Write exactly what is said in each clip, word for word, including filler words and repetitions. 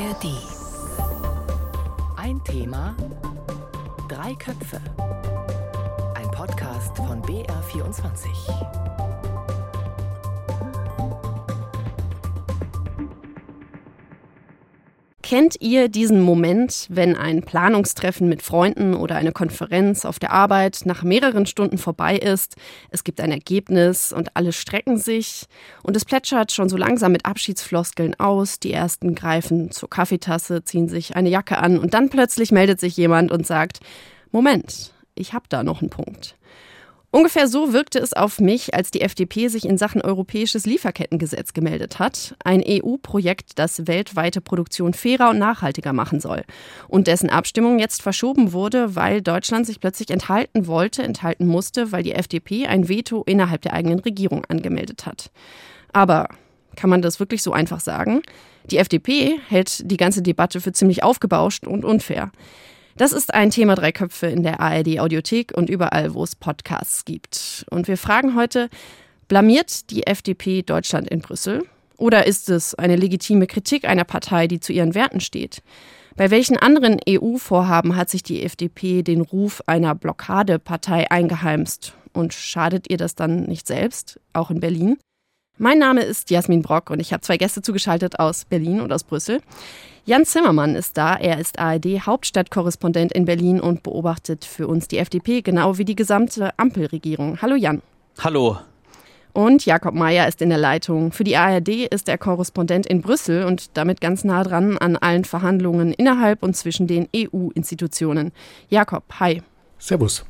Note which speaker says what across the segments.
Speaker 1: R D. Ein Thema, drei Köpfe. Ein Podcast von B R vierundzwanzig.
Speaker 2: Kennt ihr diesen Moment, wenn ein Planungstreffen mit Freunden oder eine Konferenz auf der Arbeit nach mehreren Stunden vorbei ist, es gibt ein Ergebnis und alle strecken sich und es plätschert schon so langsam mit Abschiedsfloskeln aus, die Ersten greifen zur Kaffeetasse, ziehen sich eine Jacke an und dann plötzlich meldet sich jemand und sagt, Moment, ich hab da noch einen Punkt. Ungefähr so wirkte es auf mich, als die F D P sich in Sachen Europäisches Lieferkettengesetz gemeldet hat. Ein E U-Projekt, das weltweite Produktion fairer und nachhaltiger machen soll. Und dessen Abstimmung jetzt verschoben wurde, weil Deutschland sich plötzlich enthalten wollte, enthalten musste, weil die F D P ein Veto innerhalb der eigenen Regierung angemeldet hat. Aber kann man das wirklich so einfach sagen? Die F D P hält die ganze Debatte für ziemlich aufgebauscht und unfair. Das ist ein Thema drei Köpfe in der A R D-Audiothek und überall, wo es Podcasts gibt. Und wir fragen heute, blamiert die F D P Deutschland in Brüssel? Oder ist es eine legitime Kritik einer Partei, die zu ihren Werten steht? Bei welchen anderen E U-Vorhaben hat sich die F D P den Ruf einer Blockadepartei eingeheimst? Und schadet ihr das dann nicht selbst, auch in Berlin? Mein Name ist Jasmin Brock und ich habe zwei Gäste zugeschaltet aus Berlin und aus Brüssel. Jan Zimmermann ist da. Er ist A R D-Hauptstadtkorrespondent in Berlin und beobachtet für uns die F D P, genau wie die gesamte Ampelregierung. Hallo Jan.
Speaker 3: Hallo.
Speaker 2: Und Jakob Mayer ist in der Leitung. Für die A R D ist er Korrespondent in Brüssel und damit ganz nah dran an allen Verhandlungen innerhalb und zwischen den E U-Institutionen. Jakob, hi.
Speaker 4: Servus.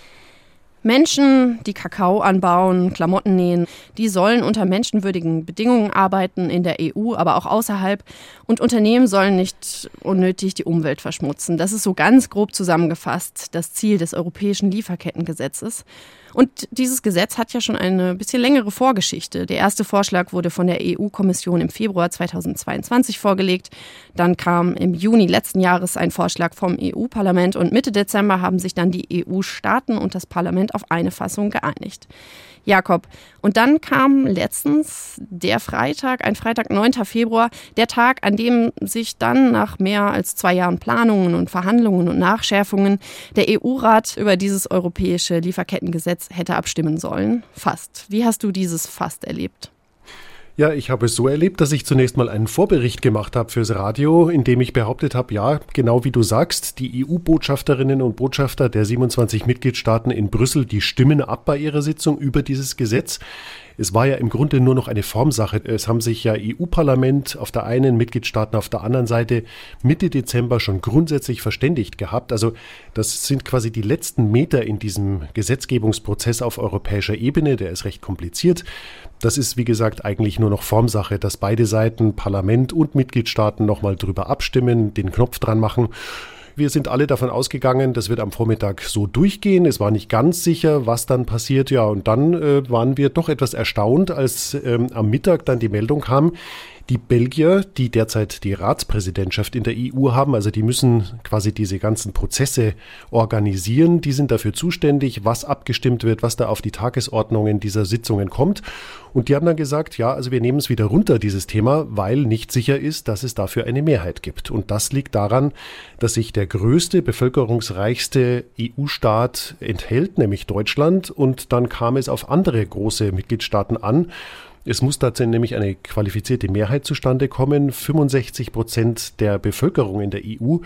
Speaker 2: Menschen, die Kakao anbauen, Klamotten nähen, die sollen unter menschenwürdigen Bedingungen arbeiten in der E U, aber auch außerhalb. Und Unternehmen sollen nicht unnötig die Umwelt verschmutzen. Das ist so ganz grob zusammengefasst das Ziel des Europäischen Lieferkettengesetzes. Und dieses Gesetz hat ja schon eine bisschen längere Vorgeschichte. Der erste Vorschlag wurde von der E U-Kommission im Februar zweitausendzweiundzwanzig vorgelegt. Dann kam im Juni letzten Jahres ein Vorschlag vom E U-Parlament und Mitte Dezember haben sich dann die E U-Staaten und das Parlament auf eine Fassung geeinigt. Jakob, und dann kam letztens der Freitag, ein Freitag, neunten Februar, der Tag, an dem sich dann nach mehr als zwei Jahren Planungen und Verhandlungen und Nachschärfungen der E U-Rat über dieses europäische Lieferkettengesetz hätte abstimmen sollen. Fast. Wie hast du dieses Fast erlebt?
Speaker 4: Ja, ich habe es so erlebt, dass ich zunächst mal einen Vorbericht gemacht habe fürs Radio, in dem ich behauptet habe, ja, genau wie du sagst, die E U-Botschafterinnen und Botschafter der siebenundzwanzig Mitgliedstaaten in Brüssel, die stimmen ab bei ihrer Sitzung über dieses Gesetz. Es war ja im Grunde nur noch eine Formsache. Es haben sich ja E U-Parlament auf der einen, Mitgliedstaaten auf der anderen Seite Mitte Dezember schon grundsätzlich verständigt gehabt. Also das sind quasi die letzten Meter in diesem Gesetzgebungsprozess auf europäischer Ebene. Der ist recht kompliziert. Das ist, wie gesagt, eigentlich nur noch Formsache, dass beide Seiten, Parlament und Mitgliedstaaten, nochmal drüber abstimmen, den Knopf dran machen. Wir sind alle davon ausgegangen, das wird am Vormittag so durchgehen. Es war nicht ganz sicher, was dann passiert. Ja, und dann äh, waren wir doch etwas erstaunt, als ähm, am Mittag dann die Meldung kam, die Belgier, die derzeit die Ratspräsidentschaft in der E U haben, also die müssen quasi diese ganzen Prozesse organisieren, die sind dafür zuständig, was abgestimmt wird, was da auf die Tagesordnungen dieser Sitzungen kommt. Und die haben dann gesagt, ja, also wir nehmen es wieder runter, dieses Thema, weil nicht sicher ist, dass es dafür eine Mehrheit gibt. Und das liegt daran, dass sich der größte, bevölkerungsreichste E U-Staat enthält, nämlich Deutschland. Und dann kam es auf andere große Mitgliedstaaten an. Es muss dazu nämlich eine qualifizierte Mehrheit zustande kommen, fünfundsechzig Prozent der Bevölkerung in der E U.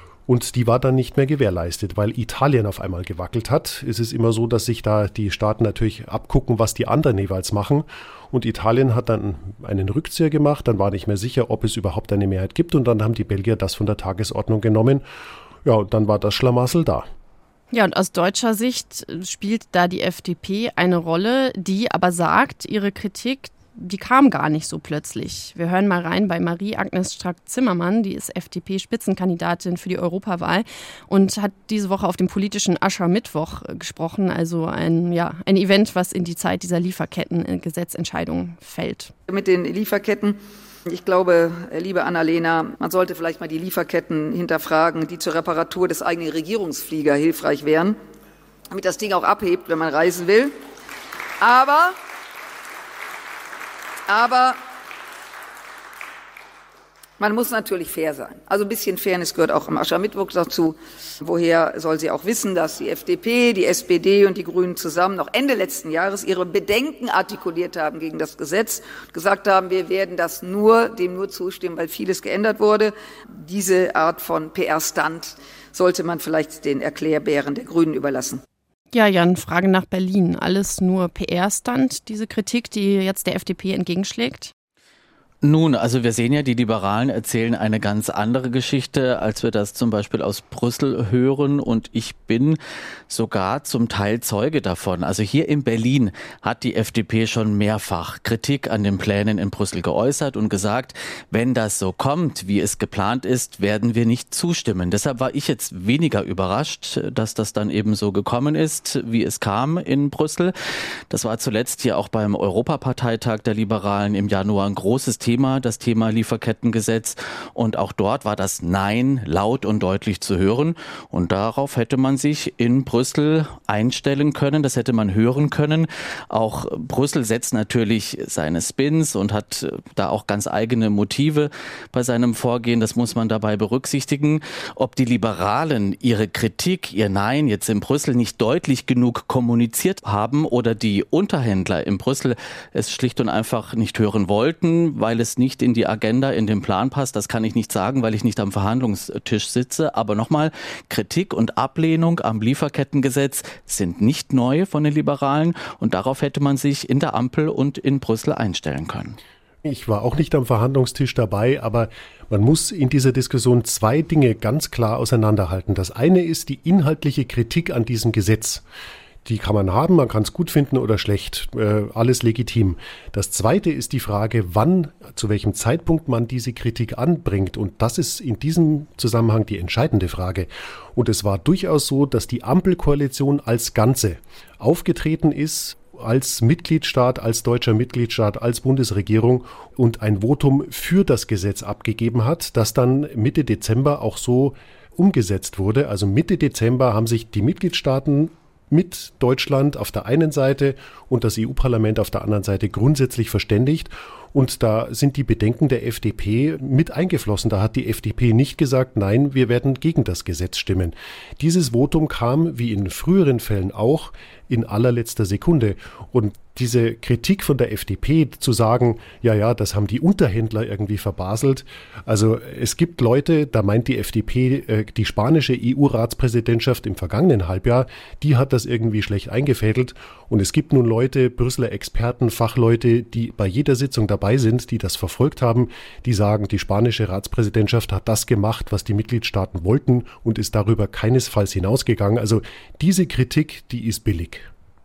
Speaker 4: Und die war dann nicht mehr gewährleistet, weil Italien auf einmal gewackelt hat. Es ist immer so, dass sich da die Staaten natürlich abgucken, was die anderen jeweils machen. Und Italien hat dann einen Rückzieher gemacht, dann war nicht mehr sicher, ob es überhaupt eine Mehrheit gibt. Und dann haben die Belgier das von der Tagesordnung genommen. Ja, und dann war das Schlamassel da.
Speaker 2: Ja, und aus deutscher Sicht spielt da die F D P eine Rolle, die aber sagt, ihre Kritik, die kam gar nicht so plötzlich. Wir hören mal rein bei Marie-Agnes Strack-Zimmermann, die ist F D P-Spitzenkandidatin für die Europawahl und hat diese Woche auf dem politischen Aschermittwoch gesprochen, also ein, ja, ein Event, was in die Zeit dieser Lieferkettengesetzentscheidung fällt.
Speaker 5: Mit den Lieferketten, ich glaube, liebe Annalena, man sollte vielleicht mal die Lieferketten hinterfragen, die zur Reparatur des eigenen Regierungsflieger hilfreich wären, damit das Ding auch abhebt, wenn man reisen will. Aber, aber Man muss natürlich fair sein. Also ein bisschen Fairness gehört auch am Aschermittwoch dazu. Woher soll sie auch wissen, dass die F D P, die S P D und die Grünen zusammen noch Ende letzten Jahres ihre Bedenken artikuliert haben gegen das Gesetz, gesagt haben, wir werden das nur, dem nur zustimmen, weil vieles geändert wurde. Diese Art von P R-Stunt sollte man vielleicht den Erklärbären der Grünen überlassen.
Speaker 2: Ja, Jan, Frage nach Berlin. Alles nur P R-Stunt, diese Kritik, die jetzt der F D P entgegenschlägt?
Speaker 3: Nun, also wir sehen ja, die Liberalen erzählen eine ganz andere Geschichte, als wir das zum Beispiel aus Brüssel hören. Und ich bin sogar zum Teil Zeuge davon. Also hier in Berlin hat die F D P schon mehrfach Kritik an den Plänen in Brüssel geäußert und gesagt, wenn das so kommt, wie es geplant ist, werden wir nicht zustimmen. Deshalb war ich jetzt weniger überrascht, dass das dann eben so gekommen ist, wie es kam in Brüssel. Das war zuletzt hier auch beim Europaparteitag der Liberalen im Januar ein großes Thema. Thema, das Thema Lieferkettengesetz. Und auch dort war das Nein laut und deutlich zu hören. Und darauf hätte man sich in Brüssel einstellen können. Das hätte man hören können. Auch Brüssel setzt natürlich seine Spins und hat da auch ganz eigene Motive bei seinem Vorgehen. Das muss man dabei berücksichtigen. Ob die Liberalen ihre Kritik, ihr Nein jetzt in Brüssel nicht deutlich genug kommuniziert haben oder die Unterhändler in Brüssel es schlicht und einfach nicht hören wollten, weil es nicht in die Agenda, in den Plan passt. Das kann ich nicht sagen, weil ich nicht am Verhandlungstisch sitze. Aber nochmal, Kritik und Ablehnung am Lieferkettengesetz sind nicht neu von den Liberalen. Und darauf hätte man sich in der Ampel und in Brüssel einstellen können.
Speaker 4: Ich war auch nicht am Verhandlungstisch dabei, aber man muss in dieser Diskussion zwei Dinge ganz klar auseinanderhalten. Das eine ist die inhaltliche Kritik an diesem Gesetz. Die kann man haben, man kann es gut finden oder schlecht, äh, alles legitim. Das Zweite ist die Frage, wann, zu welchem Zeitpunkt man diese Kritik anbringt. Und das ist in diesem Zusammenhang die entscheidende Frage. Und es war durchaus so, dass die Ampelkoalition als Ganze aufgetreten ist, als Mitgliedstaat, als deutscher Mitgliedstaat, als Bundesregierung und ein Votum für das Gesetz abgegeben hat, das dann Mitte Dezember auch so umgesetzt wurde. Also Mitte Dezember haben sich die Mitgliedstaaten mit Deutschland auf der einen Seite und das E U-Parlament auf der anderen Seite grundsätzlich verständigt. Und da sind die Bedenken der F D P mit eingeflossen. Da hat die F D P nicht gesagt, nein, wir werden gegen das Gesetz stimmen. Dieses Votum kam, wie in früheren Fällen auch, in allerletzter Sekunde. Und diese Kritik von der F D P zu sagen, ja, ja, das haben die Unterhändler irgendwie verbaselt. Also es gibt Leute, da meint die F D P, äh, die spanische E U-Ratspräsidentschaft im vergangenen Halbjahr, die hat das irgendwie schlecht eingefädelt. Und es gibt nun Leute, Brüsseler Experten, Fachleute, die bei jeder Sitzung dabei sind, die das verfolgt haben, die sagen, die spanische Ratspräsidentschaft hat das gemacht, was die Mitgliedstaaten wollten und ist darüber keinesfalls hinausgegangen. Also diese Kritik, die ist billig.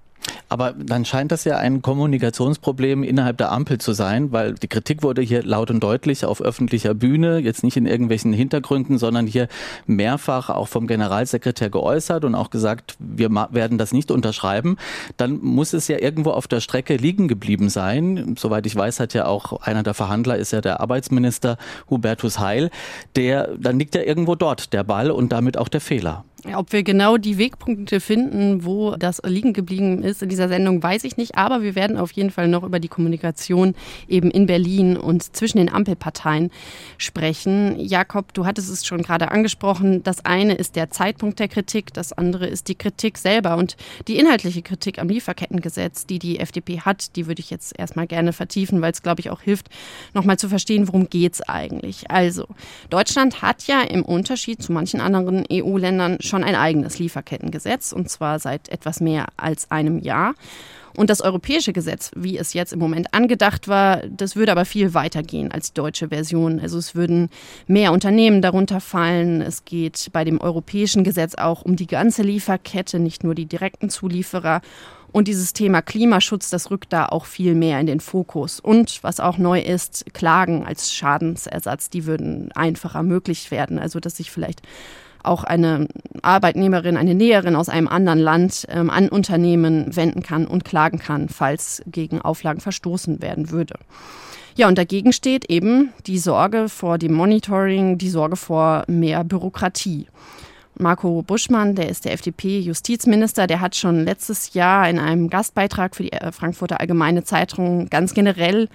Speaker 3: Aber dann scheint das ja ein Kommunikationsproblem innerhalb der Ampel zu sein, weil die Kritik wurde hier laut und deutlich auf öffentlicher Bühne, jetzt nicht in irgendwelchen Hintergründen, sondern hier mehrfach auch vom Generalsekretär geäußert und auch gesagt, wir werden das nicht unterschreiben. Dann muss es ja irgendwo auf der Strecke liegen geblieben sein. Soweit ich weiß, hat ja auch einer der Verhandler, ist ja der Arbeitsminister Hubertus Heil. Der, dann liegt ja irgendwo dort der Ball und damit auch der Fehler.
Speaker 2: Ob wir genau die Wegpunkte finden, wo das liegen geblieben ist in dieser Sendung, weiß ich nicht. Aber wir werden auf jeden Fall noch über die Kommunikation eben in Berlin und zwischen den Ampelparteien sprechen. Jakob, du hattest es schon gerade angesprochen. Das eine ist der Zeitpunkt der Kritik, das andere ist die Kritik selber. Und die inhaltliche Kritik am Lieferkettengesetz, die die F D P hat, die würde ich jetzt erstmal gerne vertiefen, weil es, glaube ich, auch hilft, nochmal zu verstehen, worum geht es eigentlich. Also, Deutschland hat ja im Unterschied zu manchen anderen E U-Ländern schon ein eigenes Lieferkettengesetz, und zwar seit etwas mehr als einem Jahr. Und das europäische Gesetz, wie es jetzt im Moment angedacht war, das würde aber viel weiter gehen als die deutsche Version. Also es würden mehr Unternehmen darunter fallen. Es geht bei dem europäischen Gesetz auch um die ganze Lieferkette, nicht nur die direkten Zulieferer. Und dieses Thema Klimaschutz, das rückt da auch viel mehr in den Fokus. Und was auch neu ist, Klagen als Schadensersatz, die würden einfacher möglich werden. Also dass sich vielleicht auch eine Arbeitnehmerin, eine Näherin aus einem anderen Land ähm, an Unternehmen wenden kann und klagen kann, falls gegen Auflagen verstoßen werden würde. Ja, und dagegen steht eben die Sorge vor dem Monitoring, die Sorge vor mehr Bürokratie. Marco Buschmann, der ist der F D P-Justizminister, der hat schon letztes Jahr in einem Gastbeitrag für die Frankfurter Allgemeine Zeitung ganz generell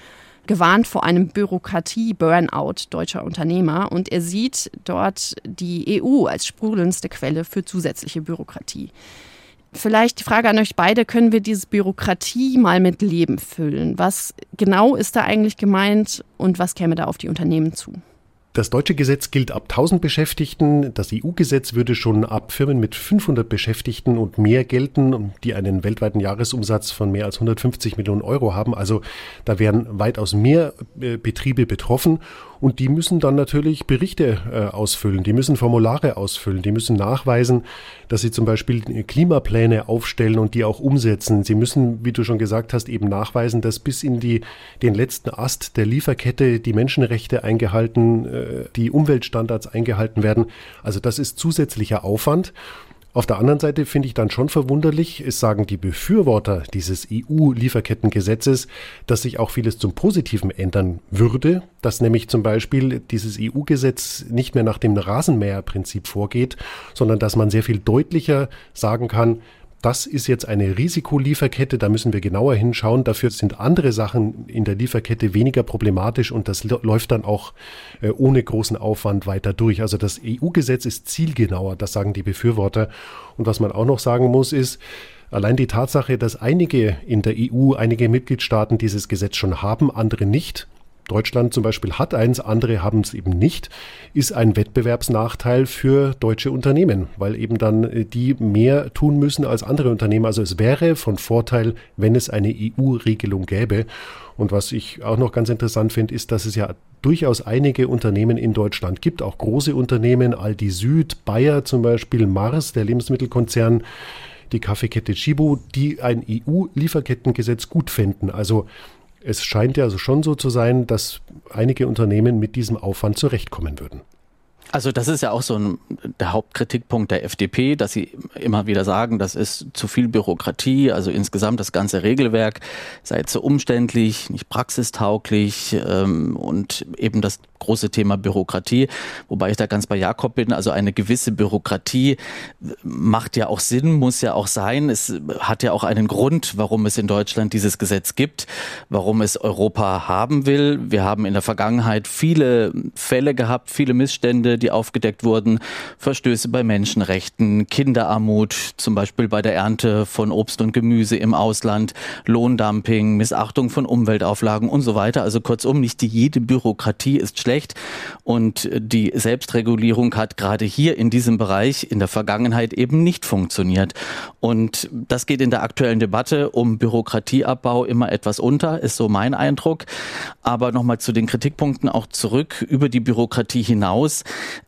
Speaker 2: gewarnt vor einem Bürokratie-Burnout deutscher Unternehmer. Und er sieht dort die E U als sprudelndste Quelle für zusätzliche Bürokratie. Vielleicht die Frage an euch beide, können wir diese Bürokratie mal mit Leben füllen? Was genau ist da eigentlich gemeint und was käme da auf die Unternehmen zu?
Speaker 4: Das deutsche Gesetz gilt ab tausend Beschäftigten. Das E U-Gesetz würde schon ab Firmen mit fünfhundert Beschäftigten und mehr gelten, die einen weltweiten Jahresumsatz von mehr als hundertfünfzig Millionen Euro haben. Also da wären weitaus mehr äh, Betriebe betroffen. Und die müssen dann natürlich Berichte äh, ausfüllen, die müssen Formulare ausfüllen, die müssen nachweisen, dass sie zum Beispiel Klimapläne aufstellen und die auch umsetzen. Sie müssen, wie du schon gesagt hast, eben nachweisen, dass bis in die, den letzten Ast der Lieferkette die Menschenrechte eingehalten, äh, die Umweltstandards eingehalten werden. Also das ist zusätzlicher Aufwand. Auf der anderen Seite finde ich dann schon verwunderlich, es sagen die Befürworter dieses E U-Lieferkettengesetzes, dass sich auch vieles zum Positiven ändern würde, dass nämlich zum Beispiel dieses E U-Gesetz nicht mehr nach dem Rasenmäherprinzip vorgeht, sondern dass man sehr viel deutlicher sagen kann, das ist jetzt eine Risikolieferkette, da müssen wir genauer hinschauen. Dafür sind andere Sachen in der Lieferkette weniger problematisch und das läuft dann auch äh, ohne großen Aufwand weiter durch. Also das E U-Gesetz ist zielgenauer, das sagen die Befürworter. Und was man auch noch sagen muss, ist, allein die Tatsache, dass einige in der E U, einige Mitgliedstaaten dieses Gesetz schon haben, andere nicht. Deutschland zum Beispiel hat eins, andere haben es eben nicht, ist ein Wettbewerbsnachteil für deutsche Unternehmen, weil eben dann die mehr tun müssen als andere Unternehmen. Also es wäre von Vorteil, wenn es eine E U-Regelung gäbe. Und was ich auch noch ganz interessant finde, ist, dass es ja durchaus einige Unternehmen in Deutschland gibt, auch große Unternehmen, Aldi Süd, Bayer zum Beispiel, Mars, der Lebensmittelkonzern, die Kaffeekette Tchibo, die ein E U-Lieferkettengesetz gut fänden. Also es scheint ja also schon so zu sein, dass einige Unternehmen mit diesem Aufwand zurechtkommen würden.
Speaker 3: Also das ist ja auch so ein, der Hauptkritikpunkt der F D P, dass sie immer wieder sagen, das ist zu viel Bürokratie, also insgesamt das ganze Regelwerk sei zu umständlich, nicht praxistauglich ähm, und eben das große Thema Bürokratie, wobei ich da ganz bei Jakob bin, also eine gewisse Bürokratie macht ja auch Sinn, muss ja auch sein. Es hat ja auch einen Grund, warum es in Deutschland dieses Gesetz gibt, warum es Europa haben will. Wir haben in der Vergangenheit viele Fälle gehabt, viele Missstände, die aufgedeckt wurden, Verstöße bei Menschenrechten, Kinderarmut, zum Beispiel bei der Ernte von Obst und Gemüse im Ausland, Lohndumping, Missachtung von Umweltauflagen und so weiter. Also kurzum, nicht jede Bürokratie ist schlecht und die Selbstregulierung hat gerade hier in diesem Bereich in der Vergangenheit eben nicht funktioniert. Und das geht in der aktuellen Debatte um Bürokratieabbau immer etwas unter, ist so mein Eindruck. Aber nochmal zu den Kritikpunkten auch zurück über die Bürokratie hinaus.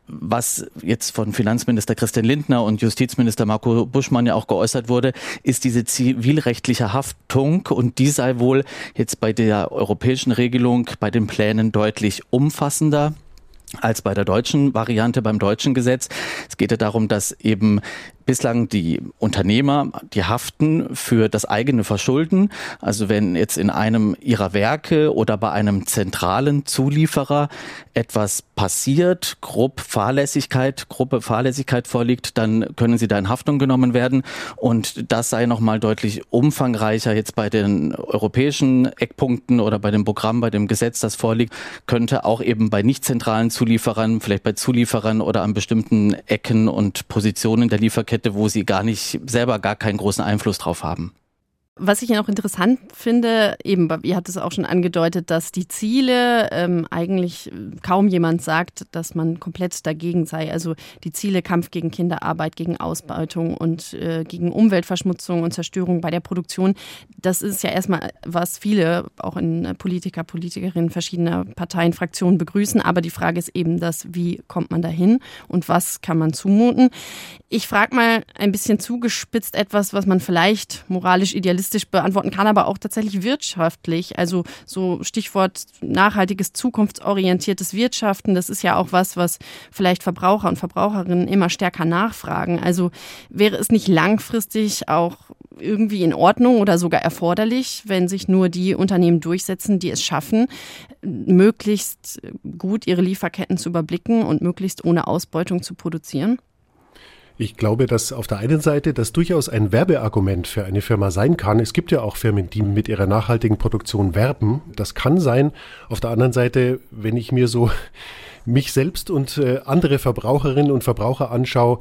Speaker 3: Was jetzt von Finanzminister Christian Lindner und Justizminister Marco Buschmann ja auch geäußert wurde, ist diese zivilrechtliche Haftung und die sei wohl jetzt bei der europäischen Regelung, bei den Plänen deutlich umfassender als bei der deutschen Variante, beim deutschen Gesetz. Es geht ja darum, dass eben bislang die Unternehmer, die haften für das eigene Verschulden. Also wenn jetzt in einem ihrer Werke oder bei einem zentralen Zulieferer etwas passiert, grob Fahrlässigkeit, grobe Fahrlässigkeit vorliegt, dann können sie da in Haftung genommen werden. Und das sei nochmal deutlich umfangreicher jetzt bei den europäischen Eckpunkten oder bei dem Programm, bei dem Gesetz, das vorliegt, könnte auch eben bei nicht zentralen Zulieferern, vielleicht bei Zulieferern oder an bestimmten Ecken und Positionen der Lieferkette, wo sie gar nicht, selber gar keinen großen Einfluss drauf haben.
Speaker 2: Was ich ja noch interessant finde, eben, ihr habt es auch schon angedeutet, dass die Ziele ähm, eigentlich kaum jemand sagt, dass man komplett dagegen sei. Also die Ziele Kampf gegen Kinderarbeit, gegen Ausbeutung und äh, gegen Umweltverschmutzung und Zerstörung bei der Produktion. Das ist ja erstmal, was viele, auch in Politiker, Politikerinnen verschiedener Parteien, Fraktionen begrüßen. Aber die Frage ist eben das, wie kommt man dahin und was kann man zumuten? Ich frage mal ein bisschen zugespitzt etwas, was man vielleicht moralisch idealistisch beantworten kann, aber auch tatsächlich wirtschaftlich. Also so Stichwort nachhaltiges, zukunftsorientiertes Wirtschaften, das ist ja auch was, was vielleicht Verbraucher und Verbraucherinnen immer stärker nachfragen. Also wäre es nicht langfristig auch irgendwie in Ordnung oder sogar erforderlich, wenn sich nur die Unternehmen durchsetzen, die es schaffen, möglichst gut ihre Lieferketten zu überblicken und möglichst ohne Ausbeutung zu produzieren?
Speaker 4: Ich glaube, dass auf der einen Seite das durchaus ein Werbeargument für eine Firma sein kann. Es gibt ja auch Firmen, die mit ihrer nachhaltigen Produktion werben. Das kann sein. Auf der anderen Seite, wenn ich mir so mich selbst und äh, andere Verbraucherinnen und Verbraucher anschaue,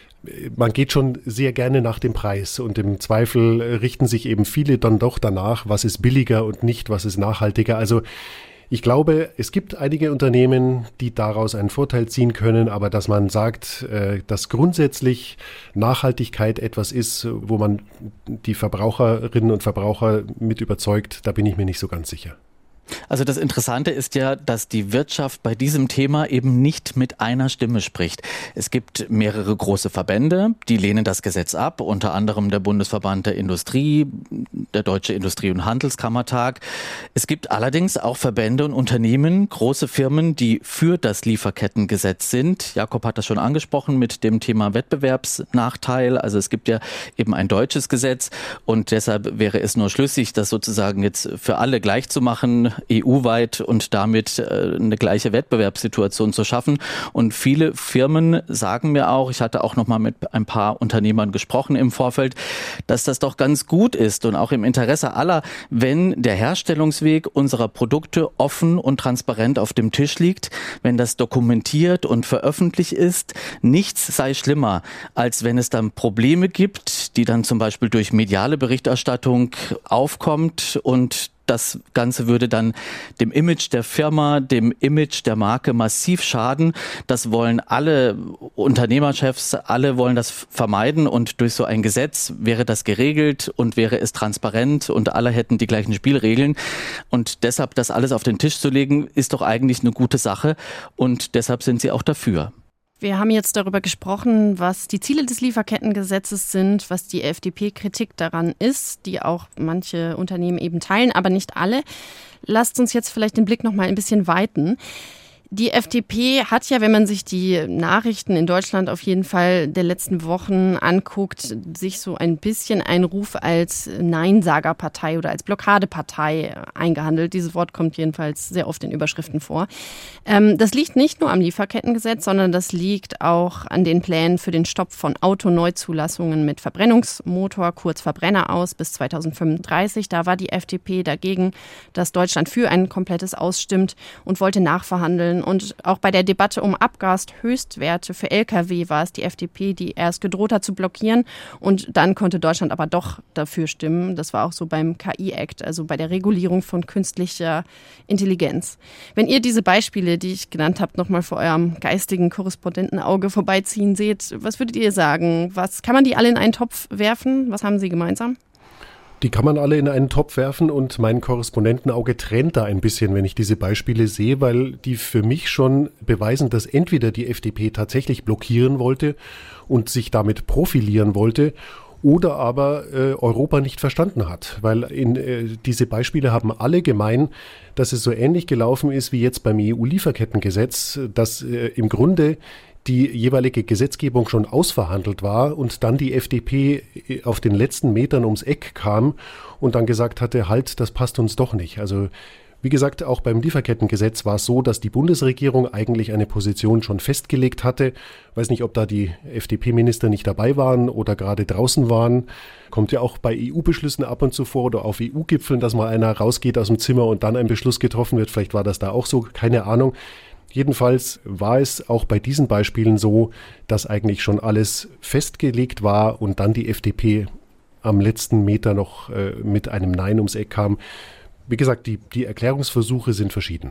Speaker 4: man geht schon sehr gerne nach dem Preis und im Zweifel richten sich eben viele dann doch danach, was ist billiger und nicht, was ist nachhaltiger. Also ich glaube, es gibt einige Unternehmen, die daraus einen Vorteil ziehen können, aber dass man sagt, dass grundsätzlich Nachhaltigkeit etwas ist, wo man die Verbraucherinnen und Verbraucher mit überzeugt, da bin ich mir nicht so ganz sicher.
Speaker 3: Also das Interessante ist ja, dass die Wirtschaft bei diesem Thema eben nicht mit einer Stimme spricht. Es gibt mehrere große Verbände, die lehnen das Gesetz ab, unter anderem der Bundesverband der Industrie, der Deutsche Industrie- und Handelskammertag. Es gibt allerdings auch Verbände und Unternehmen, große Firmen, die für das Lieferkettengesetz sind. Jakob hat das schon angesprochen mit dem Thema Wettbewerbsnachteil. Also es gibt ja eben ein deutsches Gesetz und deshalb wäre es nur schlüssig, das sozusagen jetzt für alle gleich zu machen, E U-weit und damit äh, eine gleiche Wettbewerbssituation zu schaffen. Und viele Firmen sagen mir auch, ich hatte auch noch mal mit ein paar Unternehmern gesprochen im Vorfeld, dass das doch ganz gut ist und auch im Interesse aller, wenn der Herstellungsweg unserer Produkte offen und transparent auf dem Tisch liegt, wenn das dokumentiert und veröffentlicht ist. Nichts sei schlimmer, als wenn es dann Probleme gibt, die dann zum Beispiel durch mediale Berichterstattung aufkommt und das Ganze würde dann dem Image der Firma, dem Image der Marke massiv schaden. Das wollen alle Unternehmerchefs, alle wollen das vermeiden und durch so ein Gesetz wäre das geregelt und wäre es transparent und alle hätten die gleichen Spielregeln. Und deshalb das alles auf den Tisch zu legen, ist doch eigentlich eine gute Sache und deshalb sind sie auch dafür.
Speaker 2: Wir haben jetzt darüber gesprochen, was die Ziele des Lieferkettengesetzes sind, was die F D P-Kritik daran ist, die auch manche Unternehmen eben teilen, aber nicht alle. Lasst uns jetzt vielleicht den Blick noch mal ein bisschen weiten. Die F D P hat ja, wenn man sich die Nachrichten in Deutschland auf jeden Fall der letzten Wochen anguckt, sich so ein bisschen einen Ruf als Neinsagerpartei oder als Blockadepartei eingehandelt. Dieses Wort kommt jedenfalls sehr oft in Überschriften vor. Ähm, das liegt nicht nur am Lieferkettengesetz, sondern das liegt auch an den Plänen für den Stopp von Autoneuzulassungen mit Verbrennungsmotor, kurz Verbrenner aus, bis zweitausendfünfunddreißig. Da war die F D P dagegen, dass Deutschland für ein komplettes ausstimmt und wollte nachverhandeln. Und auch bei der Debatte um Abgashöchstwerte für L K W war es die F D P, die erst gedroht hat zu blockieren. Und dann konnte Deutschland aber doch dafür stimmen. Das war auch so beim K I-Act, also bei der Regulierung von künstlicher Intelligenz. Wenn ihr diese Beispiele, die ich genannt habe, nochmal vor eurem geistigen Korrespondentenauge vorbeiziehen seht, was würdet ihr sagen? Was, kann man die alle in einen Topf werfen? Was haben sie gemeinsam?
Speaker 4: Die kann man alle in einen Topf werfen und mein Korrespondentenauge tränt da ein bisschen, wenn ich diese Beispiele sehe, weil die für mich schon beweisen, dass entweder die F D P tatsächlich blockieren wollte und sich damit profilieren wollte oder aber äh, Europa nicht verstanden hat, weil in, äh, diese Beispiele haben alle gemein, dass es so ähnlich gelaufen ist wie jetzt beim E U-Lieferkettengesetz, dass äh, im Grunde die jeweilige Gesetzgebung schon ausverhandelt war und dann die F D P auf den letzten Metern ums Eck kam und dann gesagt hatte, halt, das passt uns doch nicht. Also wie gesagt, auch beim Lieferkettengesetz war es so, dass die Bundesregierung eigentlich eine Position schon festgelegt hatte. Ich weiß nicht, ob da die F D P-Minister nicht dabei waren oder gerade draußen waren. Kommt ja auch bei E U-Beschlüssen ab und zu vor oder auf E U-Gipfeln, dass mal einer rausgeht aus dem Zimmer und dann ein Beschluss getroffen wird. Vielleicht war das da auch so, keine Ahnung. Jedenfalls war es auch bei diesen Beispielen so, dass eigentlich schon alles festgelegt war und dann die F D P am letzten Meter noch äh, mit einem Nein ums Eck kam. Wie gesagt, die, die Erklärungsversuche sind verschieden.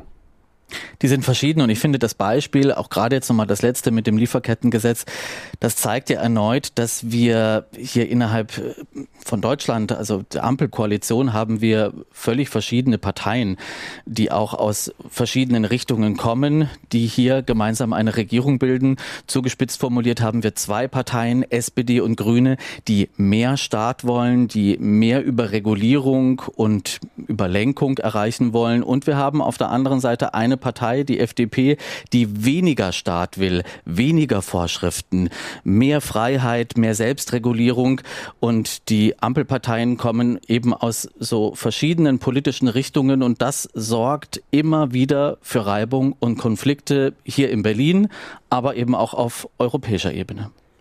Speaker 3: Die sind verschieden und ich finde das Beispiel, auch gerade jetzt nochmal das letzte mit dem Lieferkettengesetz, das zeigt ja erneut, dass wir hier innerhalb von Deutschland, also der Ampelkoalition, haben wir völlig verschiedene Parteien, die auch aus verschiedenen Richtungen kommen, die hier gemeinsam eine Regierung bilden. Zugespitzt formuliert haben wir zwei Parteien, S P D und Grüne, die mehr Staat wollen, die mehr über Regulierung und über Lenkung erreichen wollen. Und wir haben auf der anderen Seite eine Partei, die F D P, die weniger Staat will, weniger Vorschriften, mehr Freiheit, mehr Selbstregulierung und die Ampelparteien kommen eben aus so verschiedenen politischen Richtungen und das sorgt immer wieder für Reibung und Konflikte hier in Berlin, aber eben auch auf europäischer Ebene.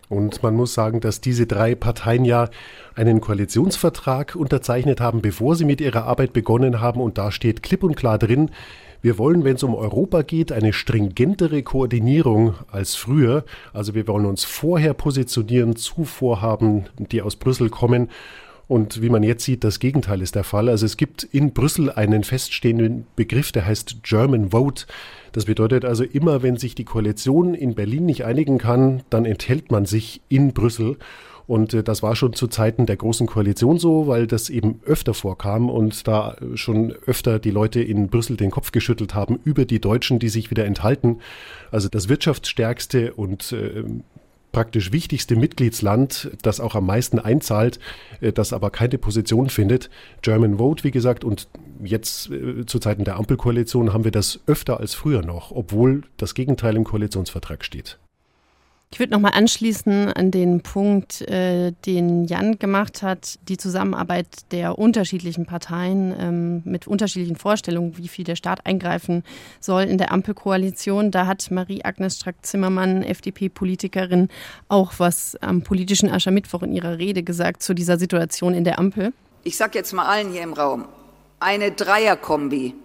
Speaker 4: Und man muss sagen, dass diese drei Parteien ja einen Koalitionsvertrag unterzeichnet haben, bevor sie mit ihrer Arbeit begonnen haben. Und da steht klipp und klar drin, wir wollen, wenn es um Europa geht, eine stringentere Koordinierung als früher. Also wir wollen uns vorher positionieren zu Vorhaben, die aus Brüssel kommen. Und wie man jetzt sieht, das Gegenteil ist der Fall. Also es gibt in Brüssel einen feststehenden Begriff, der heißt German Vote. Das bedeutet also immer, wenn sich die Koalition in Berlin nicht einigen kann, dann enthält man sich in Brüssel. Und äh, das war schon zu Zeiten der Großen Koalition so, weil das eben öfter vorkam und da schon öfter die Leute in Brüssel den Kopf geschüttelt haben über die Deutschen, die sich wieder enthalten. Also das wirtschaftsstärkste und äh, praktisch wichtigste Mitgliedsland, das auch am meisten einzahlt, das aber keine Position findet. German Vote, wie gesagt, und jetzt äh, zu Zeiten der Ampelkoalition haben wir das öfter als früher noch, obwohl das Gegenteil im Koalitionsvertrag steht.
Speaker 2: Ich würde nochmal anschließen an den Punkt, äh, den Jan gemacht hat, die Zusammenarbeit der unterschiedlichen Parteien ähm, mit unterschiedlichen Vorstellungen, wie viel der Staat eingreifen soll in der Ampelkoalition. Da hat Marie-Agnes Strack-Zimmermann, F D P-Politikerin, auch was am politischen Aschermittwoch in ihrer Rede gesagt zu dieser Situation in der Ampel.
Speaker 5: Ich sage jetzt mal allen hier im Raum, eine Dreierkombi,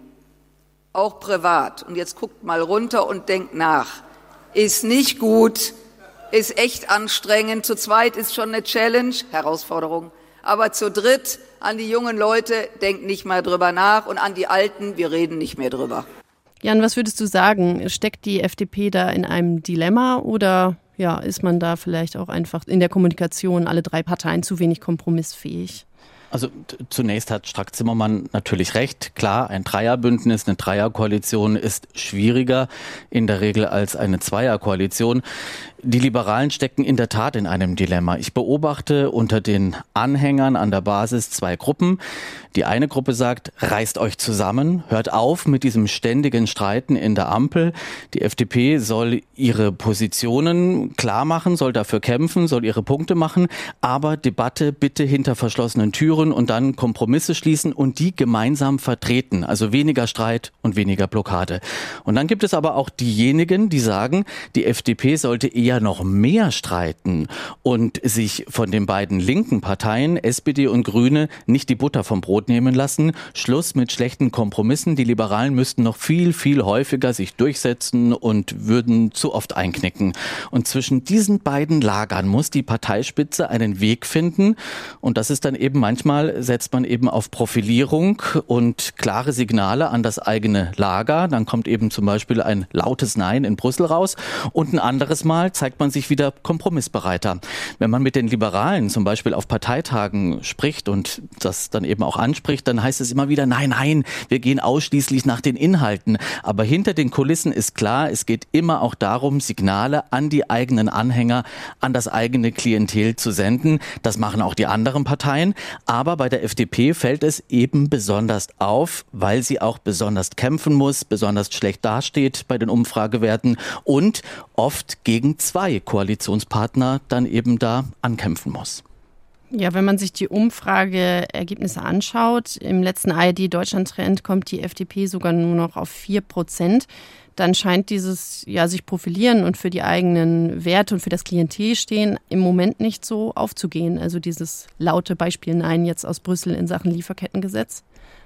Speaker 5: auch privat, und jetzt guckt mal runter und denkt nach, ist nicht gut. Ist echt anstrengend. Zu zweit ist schon eine Challenge, Herausforderung. Aber zu dritt, an die jungen Leute, denkt nicht mal drüber nach. Und an die Alten, wir reden nicht mehr drüber.
Speaker 2: Jan, was würdest du sagen? Steckt die F D P da in einem Dilemma oder ja, ist man da vielleicht auch einfach in der Kommunikation, alle drei Parteien, zu wenig kompromissfähig?
Speaker 3: Also t- zunächst hat Strack-Zimmermann natürlich recht. Klar, ein Dreierbündnis, eine Dreierkoalition ist schwieriger in der Regel als eine Zweierkoalition. Die Liberalen stecken in der Tat in einem Dilemma. Ich beobachte unter den Anhängern an der Basis zwei Gruppen. Die eine Gruppe sagt, reißt euch zusammen, hört auf mit diesem ständigen Streiten in der Ampel. Die F D P soll ihre Positionen klar machen, soll dafür kämpfen, soll ihre Punkte machen, aber Debatte bitte hinter verschlossenen Türen und dann Kompromisse schließen und die gemeinsam vertreten. Also weniger Streit und weniger Blockade. Und dann gibt es aber auch diejenigen, die sagen, die F D P sollte eher noch mehr streiten und sich von den beiden linken Parteien, S P D und Grüne, nicht die Butter vom Brot nehmen lassen. Schluss mit schlechten Kompromissen. Die Liberalen müssten noch viel, viel häufiger sich durchsetzen und würden zu oft einknicken. Und zwischen diesen beiden Lagern muss die Parteispitze einen Weg finden. Und das ist dann eben manchmal, setzt man eben auf Profilierung und klare Signale an das eigene Lager. Dann kommt eben zum Beispiel ein lautes Nein in Brüssel raus. Und ein anderes Mal zeigt man sich wieder kompromissbereiter. Wenn man mit den Liberalen zum Beispiel auf Parteitagen spricht und das dann eben auch anspricht, dann heißt es immer wieder, nein, nein, wir gehen ausschließlich nach den Inhalten. Aber hinter den Kulissen ist klar, es geht immer auch darum, Signale an die eigenen Anhänger, an das eigene Klientel zu senden. Das machen auch die anderen Parteien. Aber bei der F D P fällt es eben besonders auf, weil sie auch besonders kämpfen muss, besonders schlecht dasteht bei den Umfragewerten und oft gegen zwei Koalitionspartner dann eben da ankämpfen muss.
Speaker 2: Ja, wenn man sich die Umfrageergebnisse anschaut, im letzten A R D-Deutschland-Trend kommt die F D P sogar nur noch auf vier Prozent. Dann scheint dieses ja sich profilieren und für die eigenen Werte und für das Klientel stehen im Moment nicht so aufzugehen. Also dieses laute Beispiel Nein jetzt aus Brüssel in Sachen Lieferkettengesetz.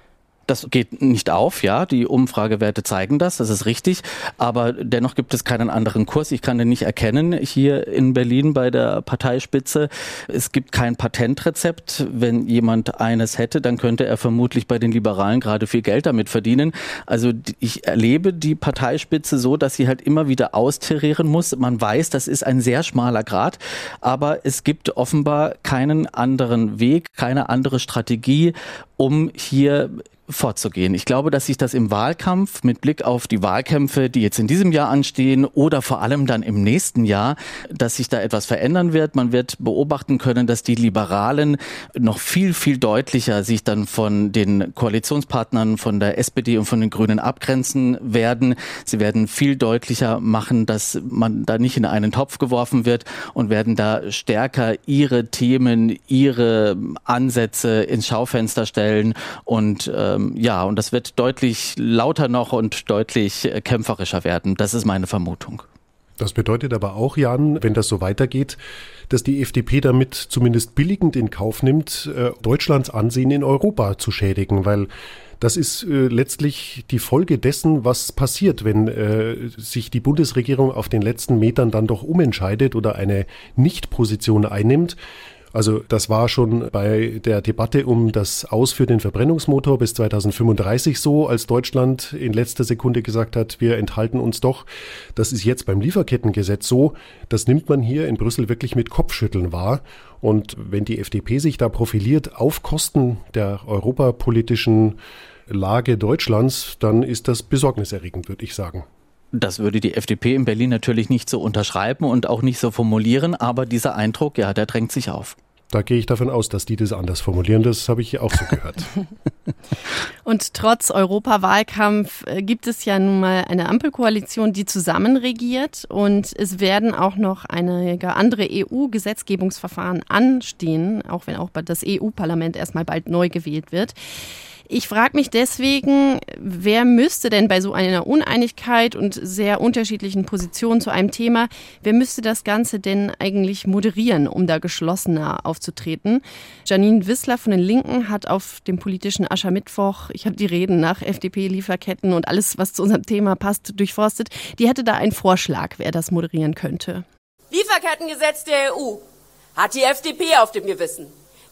Speaker 3: Das geht nicht auf, ja, die Umfragewerte zeigen das, das ist richtig, aber dennoch gibt es keinen anderen Kurs. Ich kann den nicht erkennen hier in Berlin bei der Parteispitze. Es gibt kein Patentrezept. Wenn jemand eines hätte, dann könnte er vermutlich bei den Liberalen gerade viel Geld damit verdienen. Also ich erlebe die Parteispitze so, dass sie halt immer wieder austarieren muss. Man weiß, das ist ein sehr schmaler Grat, aber es gibt offenbar keinen anderen Weg, keine andere Strategie, um hier vorzugehen. Ich glaube, dass sich das im Wahlkampf mit Blick auf die Wahlkämpfe, die jetzt in diesem Jahr anstehen oder vor allem dann im nächsten Jahr, dass sich da etwas verändern wird. Man wird beobachten können, dass die Liberalen noch viel, viel deutlicher sich dann von den Koalitionspartnern, von der S P D und von den Grünen abgrenzen werden. Sie werden viel deutlicher machen, dass man da nicht in einen Topf geworfen wird und werden da stärker ihre Themen, ihre Ansätze ins Schaufenster stellen und äh, ja, und das wird deutlich lauter noch und deutlich kämpferischer werden. Das ist meine Vermutung.
Speaker 4: Das bedeutet aber auch, Jan, wenn das so weitergeht, dass die F D P damit zumindest billigend in Kauf nimmt, Deutschlands Ansehen in Europa zu schädigen, weil das ist äh, letztlich die Folge dessen, was passiert, wenn äh, sich die Bundesregierung auf den letzten Metern dann doch umentscheidet oder eine Nicht-Position einnimmt. Also das war schon bei der Debatte um das Aus für den Verbrennungsmotor bis zweitausendfünfunddreißig so, als Deutschland in letzter Sekunde gesagt hat, wir enthalten uns doch. Das ist jetzt beim Lieferkettengesetz so. Das nimmt man hier in Brüssel wirklich mit Kopfschütteln wahr. Und wenn die F D P sich da profiliert auf Kosten der europapolitischen Lage Deutschlands, dann ist das besorgniserregend, würde ich sagen.
Speaker 3: Das würde die F D P in Berlin natürlich nicht so unterschreiben und auch nicht so formulieren, aber dieser Eindruck, ja, der drängt sich auf.
Speaker 4: Da gehe ich davon aus, dass die das anders formulieren. Das habe ich auch so gehört.
Speaker 2: Und trotz Europawahlkampf gibt es ja nun mal eine Ampelkoalition, die zusammen regiert. Und es werden auch noch einige andere E U-Gesetzgebungsverfahren anstehen, auch wenn auch das E U-Parlament erstmal bald neu gewählt wird. Ich frage mich deswegen, wer müsste denn bei so einer Uneinigkeit und sehr unterschiedlichen Positionen zu einem Thema, wer müsste das Ganze denn eigentlich moderieren, um da geschlossener aufzutreten? Janine Wissler von den Linken hat auf dem politischen Aschermittwoch, ich habe die Reden nach F D P, Lieferketten und alles, was zu unserem Thema passt, durchforstet. Die hatte da einen Vorschlag, wer das moderieren könnte.
Speaker 6: Lieferkettengesetz der E U hat die F D P auf dem Gewissen.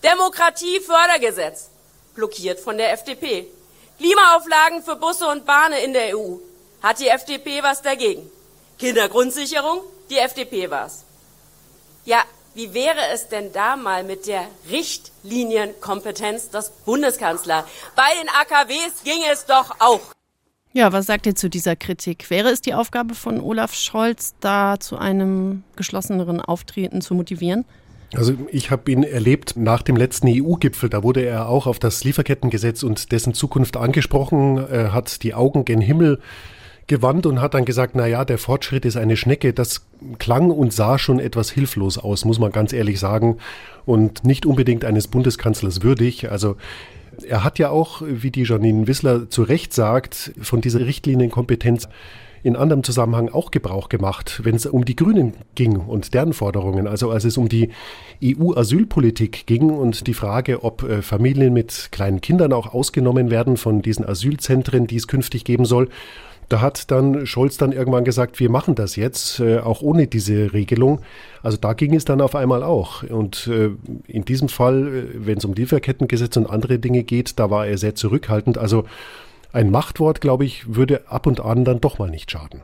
Speaker 6: Demokratiefördergesetz. Blockiert von der F D P. Klimaauflagen für Busse und Bahnen in der E U. Hat die F D P was dagegen? Kindergrundsicherung? Die F D P war's. Ja, wie wäre es denn da mal mit der Richtlinienkompetenz des Bundeskanzlers? Bei den A K Ws ging es doch auch.
Speaker 2: Ja, was sagt ihr zu dieser Kritik? Wäre es die Aufgabe von Olaf Scholz, da zu einem geschlosseneren Auftreten zu motivieren?
Speaker 4: Also ich habe ihn erlebt nach dem letzten E U-Gipfel, da wurde er auch auf das Lieferkettengesetz und dessen Zukunft angesprochen, er hat die Augen gen Himmel gewandt und hat dann gesagt, na ja, der Fortschritt ist eine Schnecke. Das klang und sah schon etwas hilflos aus, muss man ganz ehrlich sagen, und nicht unbedingt eines Bundeskanzlers würdig. Also er hat ja auch, wie die Janine Wissler zu Recht sagt, von dieser Richtlinienkompetenz in anderem Zusammenhang auch Gebrauch gemacht, wenn es um die Grünen ging und deren Forderungen, also als es um die E U-Asylpolitik ging und die Frage, ob äh, Familien mit kleinen Kindern auch ausgenommen werden von diesen Asylzentren, die es künftig geben soll. Da hat dann Scholz dann irgendwann gesagt, wir machen das jetzt, äh, auch ohne diese Regelung. Also da ging es dann auf einmal auch. Und äh, in diesem Fall, äh, wenn es um Lieferkettengesetz und andere Dinge geht, da war er sehr zurückhaltend. Also ein Machtwort, glaube ich, würde ab und an dann doch mal nicht schaden.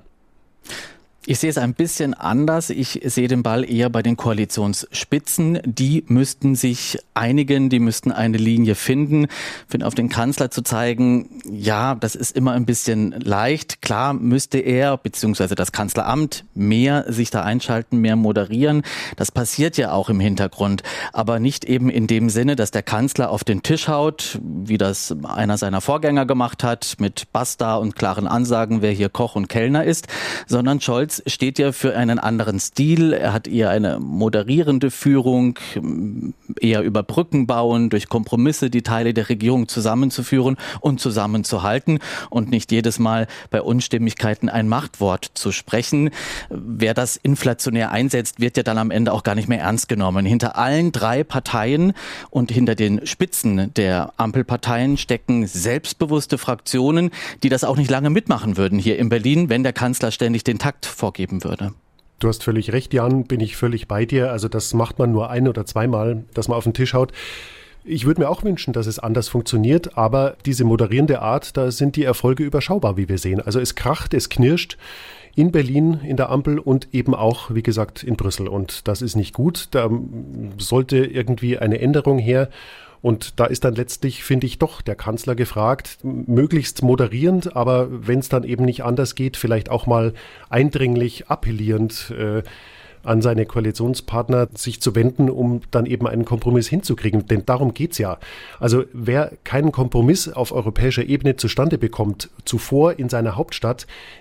Speaker 3: Ich sehe es ein bisschen anders. Ich sehe den Ball eher bei den Koalitionsspitzen. Die müssten sich einigen, die müssten eine Linie finden. Ich finde, auf den Kanzler zu zeigen, ja, das ist immer ein bisschen leicht. Klar müsste er, beziehungsweise das Kanzleramt, mehr sich da einschalten, mehr moderieren. Das passiert ja auch im Hintergrund. Aber nicht eben in dem Sinne, dass der Kanzler auf den Tisch haut, wie das einer seiner Vorgänger gemacht hat, mit Basta und klaren Ansagen, wer hier Koch und Kellner ist, sondern Scholz steht ja für einen anderen Stil. Er hat eher eine moderierende Führung, eher über Brücken bauen, durch Kompromisse die Teile der Regierung zusammenzuführen und zusammenzuhalten und nicht jedes Mal bei Unstimmigkeiten ein Machtwort zu sprechen. Wer das inflationär einsetzt, wird ja dann am Ende auch gar nicht mehr ernst genommen. Hinter allen drei Parteien und hinter den Spitzen der Ampelparteien stecken selbstbewusste Fraktionen, die das auch nicht lange mitmachen würden hier in Berlin, wenn der Kanzler ständig den Takt vorgeben würde.
Speaker 4: Du hast völlig recht, Jan, bin ich völlig bei dir. Also das macht man nur ein- oder zweimal, dass man auf den Tisch haut. Ich würde mir auch wünschen, dass es anders funktioniert, aber diese moderierende Art, da sind die Erfolge überschaubar, wie wir sehen. Also es kracht, es knirscht in Berlin, in der Ampel und eben auch, wie gesagt, in Brüssel. Und das ist nicht gut. Da sollte irgendwie eine Änderung her. Und da ist dann letztlich, finde ich, doch der Kanzler gefragt, möglichst moderierend, aber wenn es dann eben nicht anders geht, vielleicht auch mal eindringlich appellierend äh, an seine Koalitionspartner sich zu wenden, um dann eben einen Kompromiss hinzukriegen. Denn darum geht's ja. Also wer keinen Kompromiss auf europäischer Ebene zustande bekommt, zuvor in seiner Hauptstadt,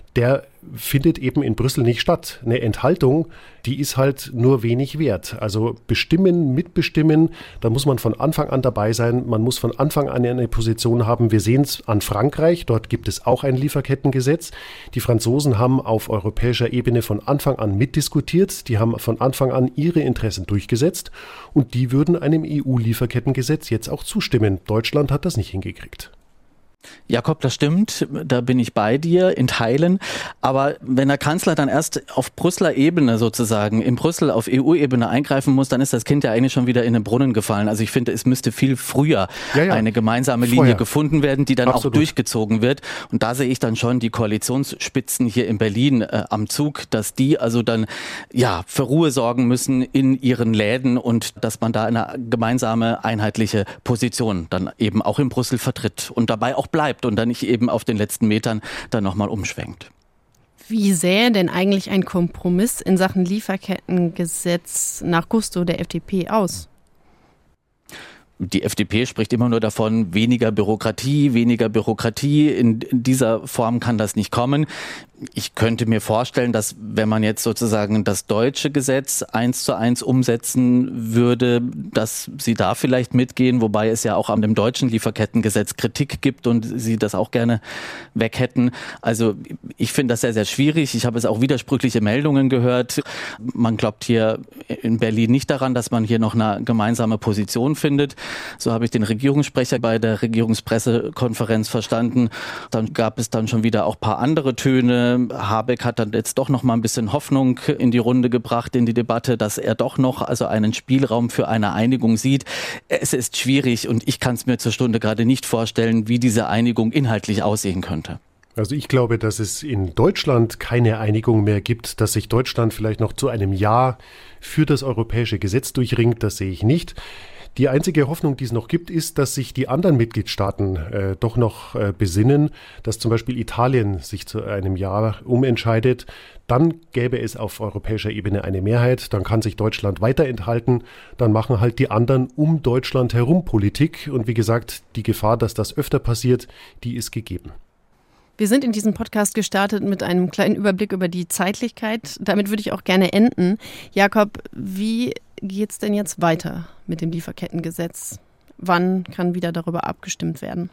Speaker 4: der findet eben in Brüssel nicht statt. Eine Enthaltung, die ist halt nur wenig wert. Also bestimmen, mitbestimmen, da muss man von Anfang an dabei sein. Man muss von Anfang an eine Position haben. Wir sehen es an Frankreich, dort gibt es auch ein Lieferkettengesetz. Die Franzosen haben auf europäischer Ebene von Anfang an mitdiskutiert. Die haben von Anfang an ihre Interessen durchgesetzt und die würden einem E U-Lieferkettengesetz jetzt auch zustimmen. Deutschland hat das nicht hingekriegt.
Speaker 3: Jakob, das stimmt, da bin ich bei dir in Teilen, aber wenn der Kanzler dann erst auf Brüsseler Ebene sozusagen, in Brüssel auf E U-Ebene eingreifen muss, dann ist das Kind ja eigentlich schon wieder in den Brunnen gefallen. Also ich finde, es müsste viel früher ja, ja. eine gemeinsame Linie Vorher. gefunden werden, die dann Absolut. auch durchgezogen wird. Und da sehe ich dann schon die Koalitionsspitzen hier in Berlin äh, am Zug, dass die also dann ja für Ruhe sorgen müssen in ihren Läden und dass man da eine gemeinsame, einheitliche Position dann eben auch in Brüssel vertritt und dabei auch bleibt und dann nicht eben auf den letzten Metern dann nochmal umschwenkt.
Speaker 2: Wie sähe denn eigentlich ein Kompromiss in Sachen Lieferkettengesetz nach Gusto der F D P aus?
Speaker 3: Die F D P spricht immer nur davon, weniger Bürokratie, weniger Bürokratie. In, in dieser Form kann das nicht kommen. Ich könnte mir vorstellen, dass wenn man jetzt sozusagen das deutsche Gesetz eins zu eins umsetzen würde, dass sie da vielleicht mitgehen, wobei es ja auch an dem deutschen Lieferkettengesetz Kritik gibt und sie das auch gerne weg hätten. Also ich finde das sehr, sehr schwierig. Ich habe es auch widersprüchliche Meldungen gehört. Man glaubt hier in Berlin nicht daran, dass man hier noch eine gemeinsame Position findet. So habe ich den Regierungssprecher bei der Regierungspressekonferenz verstanden. Dann gab es dann schon wieder auch ein paar andere Töne. Habeck hat dann jetzt doch noch mal ein bisschen Hoffnung in die Runde gebracht, in die Debatte, dass er doch noch also einen Spielraum für eine Einigung sieht. Es ist schwierig und ich kann es mir zur Stunde gerade nicht vorstellen, wie diese Einigung inhaltlich aussehen könnte.
Speaker 4: Also ich glaube, dass es in Deutschland keine Einigung mehr gibt, dass sich Deutschland vielleicht noch zu einem Ja für das europäische Gesetz durchringt, das sehe ich nicht. Die einzige Hoffnung, die es noch gibt, ist, dass sich die anderen Mitgliedstaaten äh, doch noch äh, besinnen, dass zum Beispiel Italien sich zu einem Ja umentscheidet. Dann gäbe es auf europäischer Ebene eine Mehrheit, dann kann sich Deutschland weiter enthalten, dann machen halt die anderen um Deutschland herum Politik. Und wie gesagt, die Gefahr, dass das öfter passiert, die ist gegeben.
Speaker 2: Wir sind in diesem Podcast gestartet mit einem kleinen Überblick über die Zeitlichkeit. Damit würde ich auch gerne enden. Jakob, wie geht es denn jetzt weiter mit dem Lieferkettengesetz? Wann kann wieder darüber abgestimmt werden?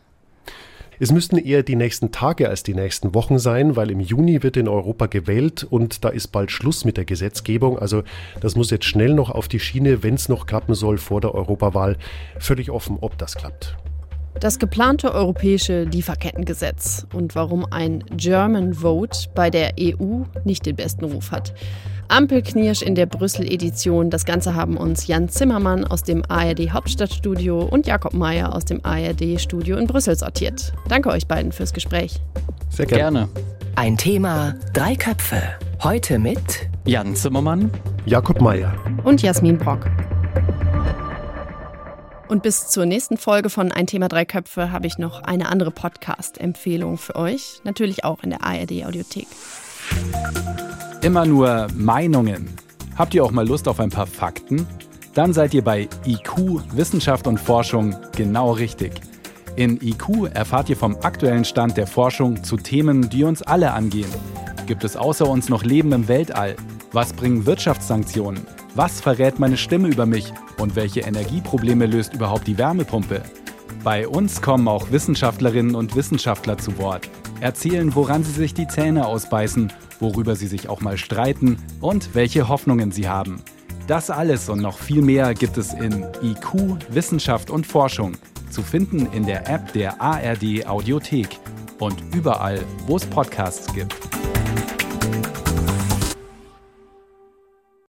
Speaker 4: Es müssten eher die nächsten Tage als die nächsten Wochen sein, weil im Juni wird in Europa gewählt und da ist bald Schluss mit der Gesetzgebung. Also das muss jetzt schnell noch auf die Schiene, wenn es noch klappen soll vor der Europawahl. Völlig offen, ob das klappt.
Speaker 2: Das geplante europäische Lieferkettengesetz und warum ein German Vote bei der E U nicht den besten Ruf hat. Ampelknirsch in der Brüssel-Edition. Das Ganze haben uns Jan Zimmermann aus dem A R D-Hauptstadtstudio und Jakob Mayer aus dem A R D-Studio in Brüssel sortiert. Danke euch beiden fürs Gespräch.
Speaker 4: Sehr gerne. gerne.
Speaker 1: Ein Thema, drei Köpfe. Heute mit
Speaker 3: Jan Zimmermann,
Speaker 4: Jakob Mayer
Speaker 2: und Jasmin Brock. Und bis zur nächsten Folge von Ein Thema, drei Köpfe habe ich noch eine andere Podcast-Empfehlung für euch. Natürlich auch in der A R D-Audiothek.
Speaker 7: Immer nur Meinungen. Habt ihr auch mal Lust auf ein paar Fakten? Dann seid ihr bei I Q, Wissenschaft und Forschung genau richtig. In I Q erfahrt ihr vom aktuellen Stand der Forschung zu Themen, die uns alle angehen. Gibt es außer uns noch Leben im Weltall? Was bringen Wirtschaftssanktionen? Was verrät meine Stimme über mich? Und welche Energieprobleme löst überhaupt die Wärmepumpe? Bei uns kommen auch Wissenschaftlerinnen und Wissenschaftler zu Wort, erzählen, woran sie sich die Zähne ausbeißen, worüber sie sich auch mal streiten und welche Hoffnungen sie haben. Das alles und noch viel mehr gibt es in I Q, Wissenschaft und Forschung, zu finden in der App der A R D Audiothek und überall, wo es Podcasts gibt.